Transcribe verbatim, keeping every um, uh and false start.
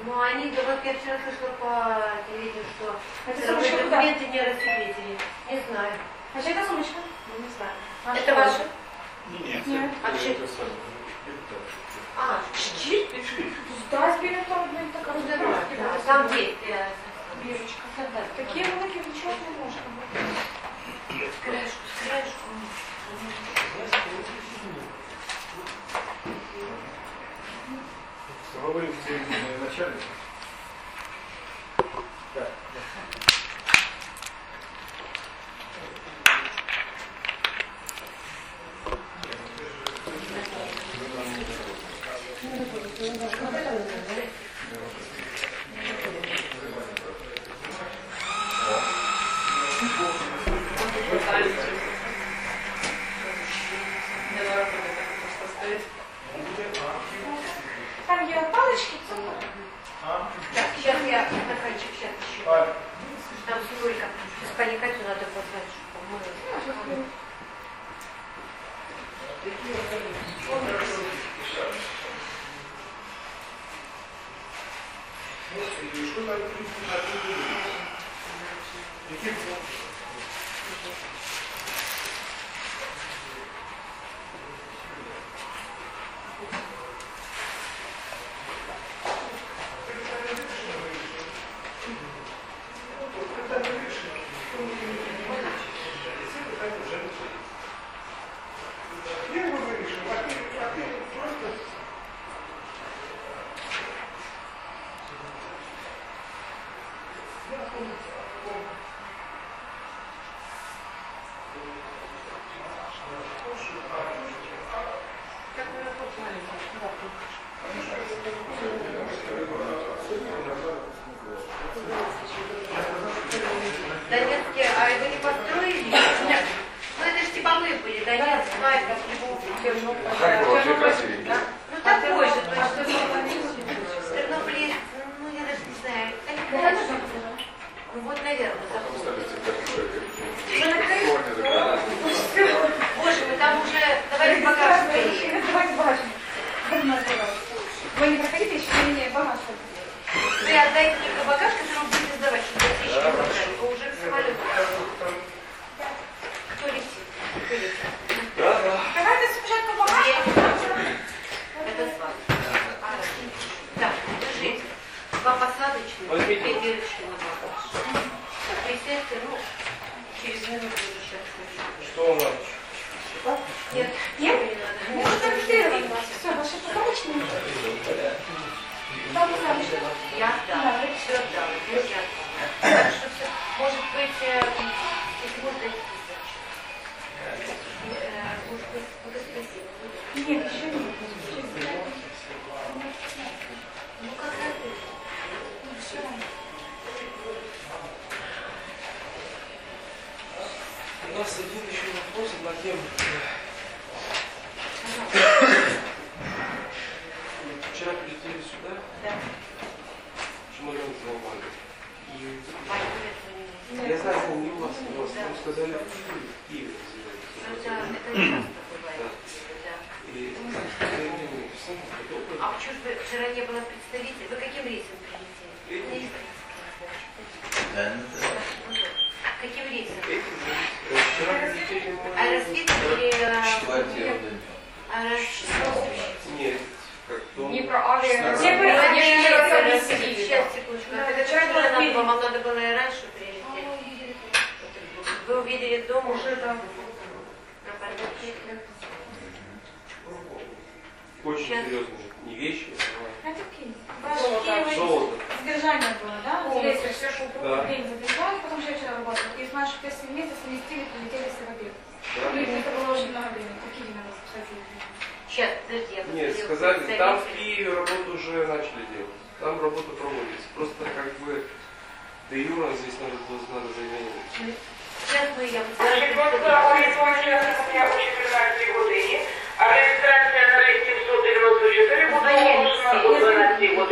Ну, они, да, вот я вчера слышала по телевидению, что документы не рассекретили. Не знаю. А чья это сумочка? Ну, не знаю. А это ваша? Нет. Нет. А чьи? А, чьи? Да, с билетом, блин, такая. Ну, да, да. Там есть. Бирочка. Такие великие ничего не можно. Скрежку, скрежку. Вы в начале? Да. Там я палочки. Так, сейчас я стаканчик сейчас еще. Там столько. Сейчас пани Катю надо позвать, чтобы помыла. Донецкие, а его не построили? Нет. Ну это же типовые были, Донецк, Майков, Львов, Тернополь. Да? Ну такой же, то есть что Тернополь, ну я даже не знаю. Ну вот, наверное, боже мой, там уже, давайте багаж скорее. Давайте багаж. Вы не проходите еще не багаж. Вы отдайте только багаж, который вы будете сдавать, чтобы вещи не брали, то уже в самолете. Кто летит? Кто летит? Да, да. Давайте спочатку багаж. Это с вами. Да, держите. Два посадочных, две дырочки на багаж. Присядьте, ну, через минуту уже сейчас. Что у нас? Нет, Нет? не надо. Можно фиксировать вас. Все, ваши посадочные. Там посадочные. Я отдала, все отдала, здесь я отдала. Так что все, может быть, если можно, может быть, спасибо. Нет, еще нет. Ну, какая ты? У нас один еще вопрос на тему. Вчера прилетели сюда, Да. самолет взломали. И Понятно. я знаю, что не у вас, у вас, вы сказали, в Киеве Это, взяли. это не часто бывает. Да. И заявление написано, готовы. А почему же вчера не было представителей? Вы каким рейсом прилетели? Каким рейсом? Вчера прилетели мы... Аэросвит или... Аэросвит. Аэросвит? Нет, как то... Не про авиа. Все были, конечно, конечно, раз раз объяснили. Сейчас, секундочку. Да, Так это человек что надо видел. было? Вам надо было и раньше прилететь. Вы увидели дома уже там? Очень Сейчас. серьезные, не вещи, а Это Киев. золото. Задержание было, да? Полностью. Здесь все, что Да. день задержали, потом еще вчера работали. И в наш первый месяц совместили, прилетели с обед. Да? И это было очень много времени. В Киеве надо спросить. Сейчас, подожди, я Нет, посмотрела сказали, там в представителей. Киеве работу уже начали делать. Там работа проводится. Просто как бы до юра здесь надо, надо заявление. Сейчас мы я Значить, поставили пояснення о чотирнадцятій годині, а реєстрація на рейс сімсот дев'яносто чотири буде оголошена о дванадцятій годині.